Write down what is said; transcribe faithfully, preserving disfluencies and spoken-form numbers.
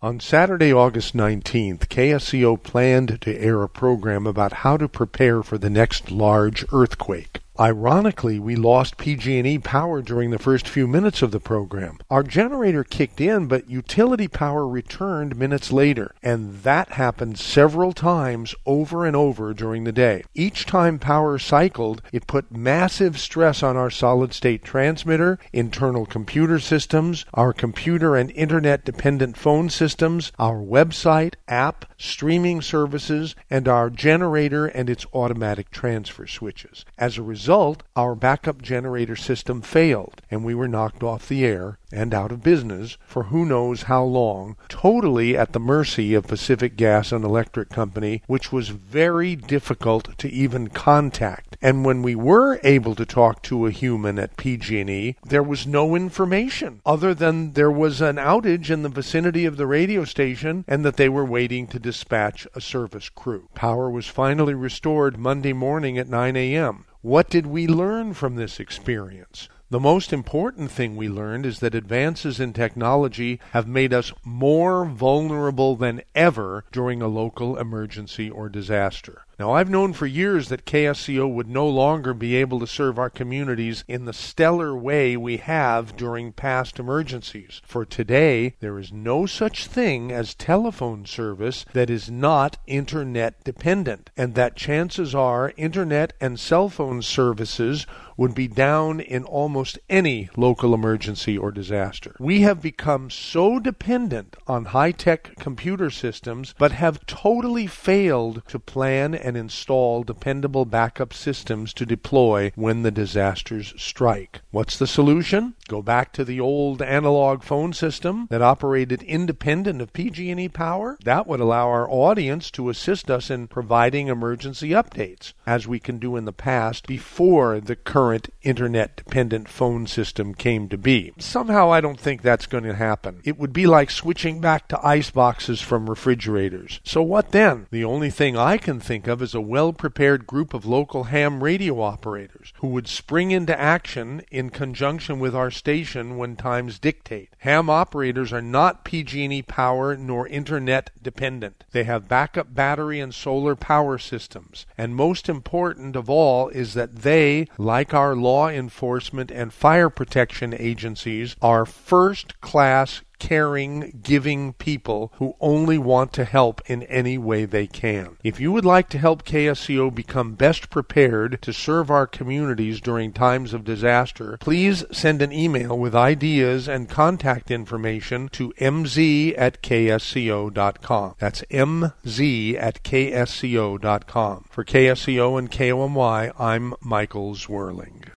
On Saturday, August nineteenth, K S C O planned to air a program about how to prepare for the next large earthquake. Ironically, we lost P G and E power during the first few minutes of the program. Our generator kicked in, but utility power returned minutes later, and that happened several times over and over during the day. Each time power cycled, it put massive stress on our solid-state transmitter, internal computer systems, our computer and internet-dependent phone systems, our website, app, streaming services, and our generator and its automatic transfer switches. As a result, result, our backup generator system failed, and we were knocked off the air and out of business for who knows how long, totally at the mercy of Pacific Gas and Electric Company, which was very difficult to even contact. And when we were able to talk to a human at P G and E, there was no information other than there was an outage in the vicinity of the radio station and that they were waiting to dispatch a service crew. Power was finally restored Monday morning at nine a.m. What did we learn from this experience? The most important thing we learned is that advances in technology have made us more vulnerable than ever during a local emergency or disaster. Now, I've known for years that K S C O would no longer be able to serve our communities in the stellar way we have during past emergencies. For today, there is no such thing as telephone service that is not internet dependent, and that chances are internet and cell phone services would be down in almost any local emergency or disaster. We have become so dependent on high-tech computer systems, but have totally failed to plan and install dependable backup systems to deploy when the disasters strike. What's the solution? Go back to the old analog phone system that operated independent of P G and E power? That would allow our audience to assist us in providing emergency updates, as we can do in the past before the current internet-dependent phone system came to be. Somehow I don't think that's going to happen. It would be like switching back to ice boxes from refrigerators. So what then? The only thing I can think of is a well-prepared group of local ham radio operators who would spring into action in conjunction with our station when times dictate. Ham operators are not P G and E power nor internet dependent. They have backup battery and solar power systems. And most important of all is that they, like our law enforcement and fire protection agencies, are first-class caring, giving people who only want to help in any way they can. If you would like to help K S C O become best prepared to serve our communities during times of disaster, please send an email with ideas and contact information to m z at k s c o dot com. That's m z at k s c o dot com. For K S C O and K O M Y, I'm Michael Zwerling.